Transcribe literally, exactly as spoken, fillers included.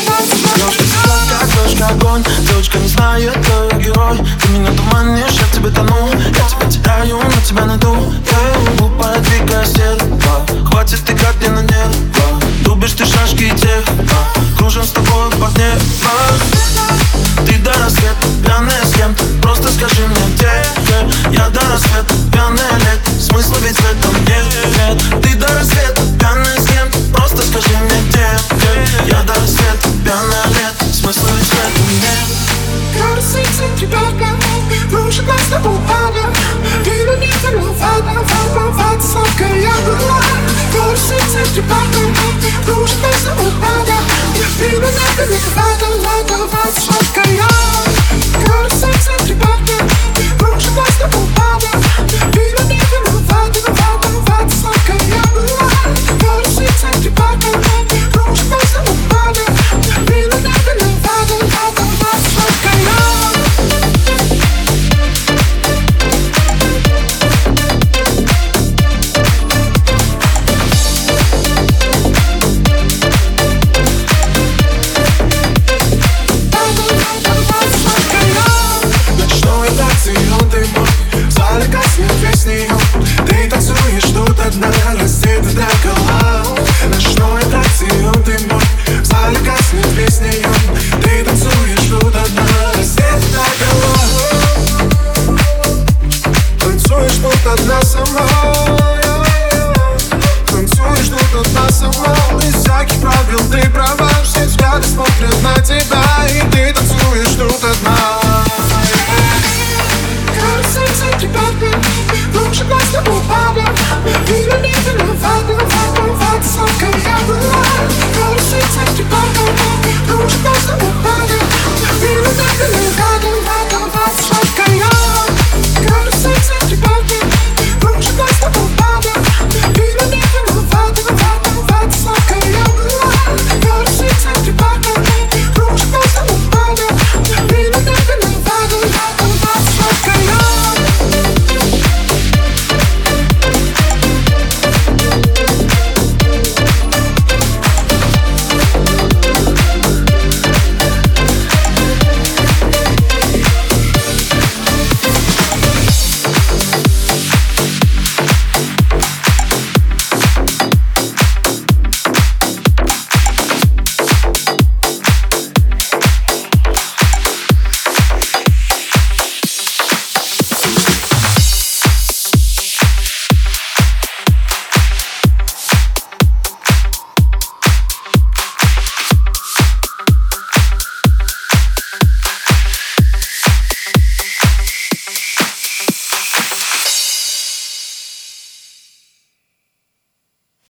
Девушка сладкая, девушка огонь. Девочка не знает, кто я герой. Ты меня туманишь, я в тебе тону. Я тебя теряю, на тебя найду. Yeah. Глупая, дикая стерва. Хватит играть мне на нервах. Любишь ты шашки и техно. Кружим с тобой под небо. Ты до рассвета пьяная с кем-то. Просто скажи мне, где, где. Я до рассвета пьяная лето. Смысла ведь в этом нет, нет. Ты до рассвета пьяная с кем-то. Просто скажи мне, где, где. Я до рассвета пьяная лето. Смысла ведь в этом нет. Gotta see you back now. Lose your glass, double powder. You don't need to know fight, fight, fight, fight. It's okay, я была. Gotta see you back now. Lose your glass, double powder. You don't need to know fight, fight, fight. It's okay, я